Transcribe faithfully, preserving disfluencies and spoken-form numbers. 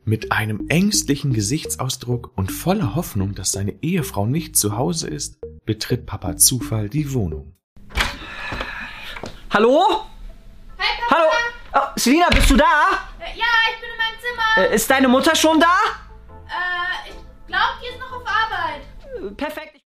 Mit einem ängstlichen Gesichtsausdruck und voller Hoffnung, dass seine Ehefrau nicht zu Hause ist, betritt Papa Zufall die Wohnung. Hallo? Hi, Papa! Hallo? Oh, Selina, bist du da? Äh, ja, ich bin in meinem Zimmer. Äh, ist deine Mutter schon da? Äh, ich glaube, die ist noch auf Arbeit. Äh, perfekt.